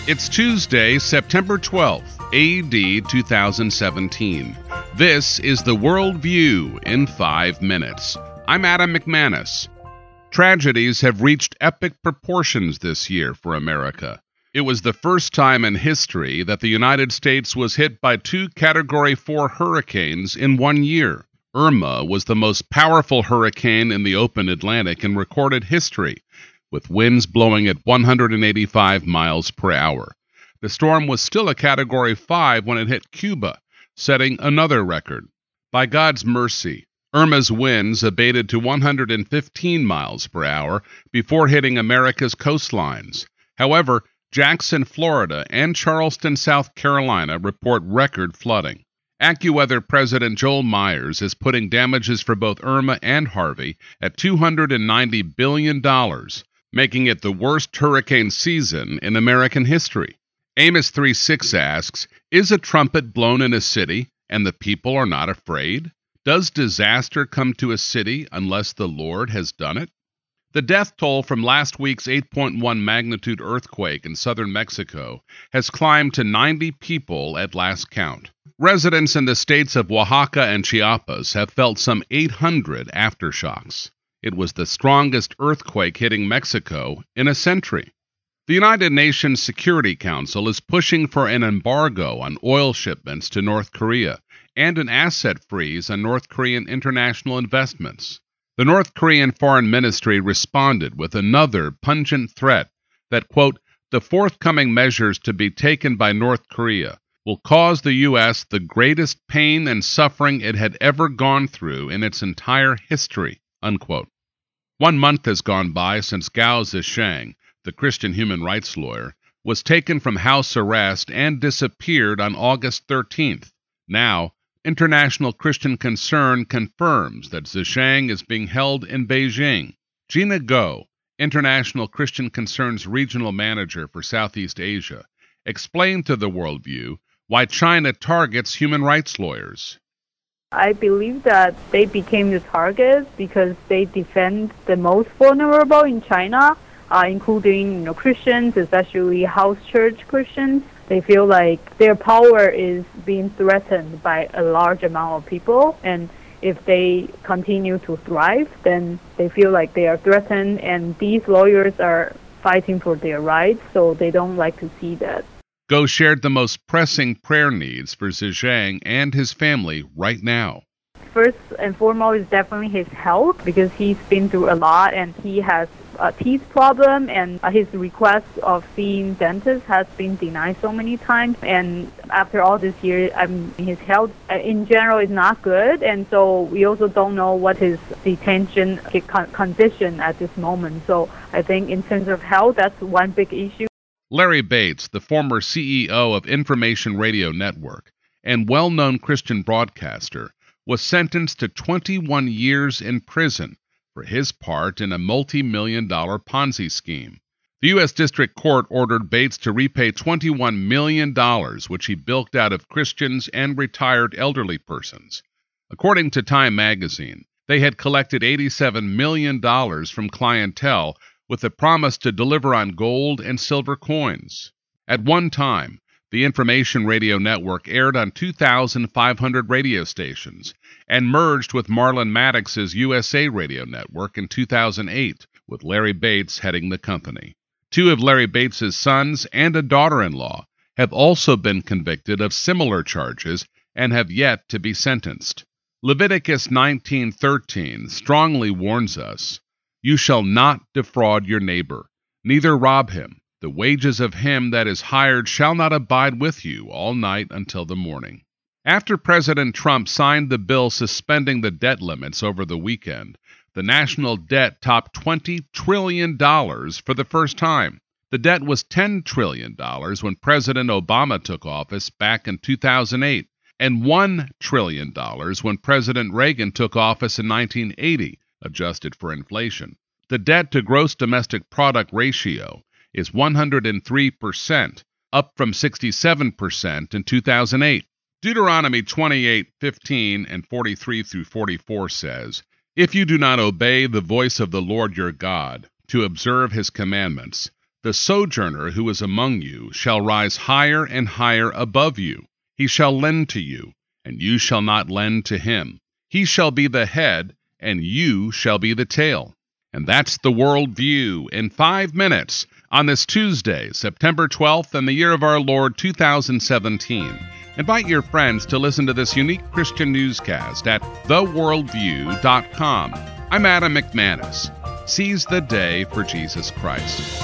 It's Tuesday, September 12th, AD 2017. This is the World View in 5 minutes. I'm Adam McManus. Tragedies have reached epic proportions this year for America. It was the first time in history that the United States was hit by 2 Category 4 hurricanes in 1 year. Irma was the most powerful hurricane in the open Atlantic in recorded history, with winds blowing at 185 miles per hour. The storm was still a Category 5 when it hit Cuba, setting another record. By God's mercy, Irma's winds abated to 115 miles per hour before hitting America's coastlines. However, Jackson, Florida, and Charleston, South Carolina report record flooding. AccuWeather President Joel Myers is putting damages for both Irma and Harvey at $290 billion, making it the worst hurricane season in American history. Amos 3:6 asks, is a trumpet blown in a city, and the people are not afraid? Does disaster come to a city unless the Lord has done it? The death toll from last week's 8.1 magnitude earthquake in southern Mexico has climbed to 90 people at last count. Residents in the states of Oaxaca and Chiapas have felt some 800 aftershocks. It was the strongest earthquake hitting Mexico in a century. The United Nations Security Council is pushing for an embargo on oil shipments to North Korea and an asset freeze on North Korean international investments. The North Korean Foreign Ministry responded with another pungent threat that, quote, the forthcoming measures to be taken by North Korea will cause the U.S. the greatest pain and suffering it had ever gone through in its entire history, unquote. 1 month has gone by since Gao Zisheng, the Christian human rights lawyer, was taken from house arrest and disappeared on August 13th. Now, International Christian Concern confirms that Zisheng is being held in Beijing. Gina Go, International Christian Concern's regional manager for Southeast Asia, explained to the Worldview why China targets human rights lawyers. I believe that they became the target because they defend the most vulnerable in China, including Christians, especially house church Christians. They feel like their power is being threatened by a large amount of people, and if they continue to thrive, then they feel like they are threatened, and these lawyers are fighting for their rights, so they don't like to see that. Go shared the most pressing prayer needs for Zisheng and his family right now. First and foremost is definitely his health, because he's been through a lot and he has a teeth problem, and his request of seeing dentists has been denied so many times. And after all this year, his health in general is not good, and so we also don't know what his detention condition at this moment. So I think in terms of health, that's one big issue. Larry Bates, the former CEO of Information Radio Network and well-known Christian broadcaster, was sentenced to 21 years in prison for his part in a multi-million-dollar Ponzi scheme. The U.S. District Court ordered Bates to repay $21 million, which he bilked out of Christians and retired elderly persons. According to Time magazine, they had collected $87 million from clientele with the promise to deliver on gold and silver coins. At one time, the Information Radio Network aired on 2,500 radio stations and merged with Marlon Maddox's USA Radio Network in 2008, with Larry Bates heading the company. 2 of Larry Bates's sons and a daughter-in-law have also been convicted of similar charges and have yet to be sentenced. Leviticus 19:13 strongly warns us, you shall not defraud your neighbor, neither rob him. The wages of him that is hired shall not abide with you all night until the morning. After President Trump signed the bill suspending the debt limits over the weekend, the national debt topped $20 trillion for the first time. The debt was $10 trillion when President Obama took office back in 2008, and $1 trillion when President Reagan took office in 1980, adjusted for inflation. The debt to gross domestic product ratio is 103%, up from 67% in 2008. Deuteronomy 28:15 and 43 through 44 says, If you do not obey the voice of the Lord your God, to observe his commandments, The sojourner who is among you shall rise higher and higher above you. He shall lend to you, and you shall not lend to him. He shall be the head, and you shall be the tail. And that's the World View in 5 minutes on this Tuesday, September 12th, in the year of our Lord 2017. Invite your friends to listen to this unique Christian newscast at theworldview.com. I'm Adam McManus. Seize the day for Jesus Christ.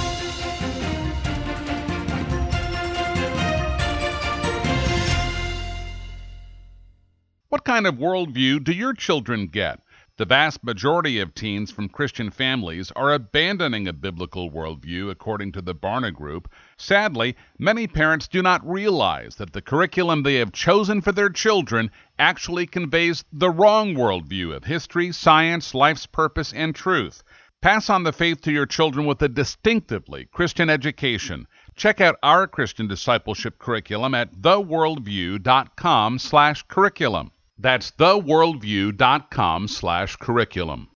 What kind of worldview do your children get? The vast majority of teens from Christian families are abandoning a biblical worldview, according to the Barna Group. Sadly, many parents do not realize that the curriculum they have chosen for their children actually conveys the wrong worldview of history, science, life's purpose, and truth. Pass on the faith to your children with a distinctively Christian education. Check out our Christian discipleship curriculum at theworldview.com/curriculum. That's theworldview.com/curriculum.